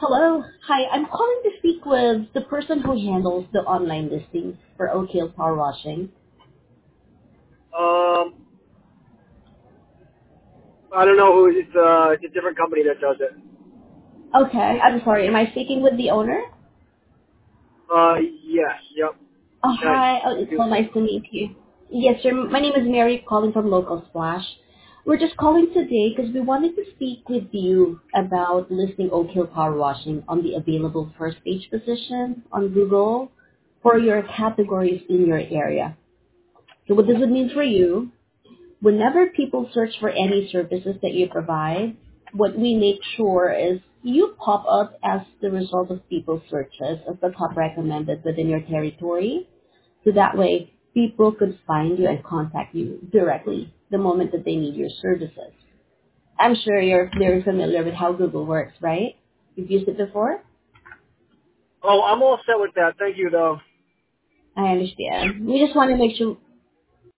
Hello. Hi, I'm calling to speak with the person who handles the online listings for Oak Hill Power Washing. Um, I don't know who it's a different company that does it. Okay, I'm sorry. Am I speaking with the owner? Yes, yep. Oh, Nice. hi. Oh, it's so nice to meet you. Yes, sir. My name is Mary, calling from Local Splash. We're just calling today because we wanted to speak with you about listing Oak Hill Power Washing on the available first page position on Google for your categories in your area. So what does it mean for you? Whenever people search for any services that you provide, what we make sure is you pop up as the result of people's searches as the top recommended within your territory. So that way, people could find you and contact you directly the moment that they need your services. I'm sure you're very familiar with how Google works, right? You've used it before? Oh, I'm all set with that. Thank you, though. I understand. We just want to make sure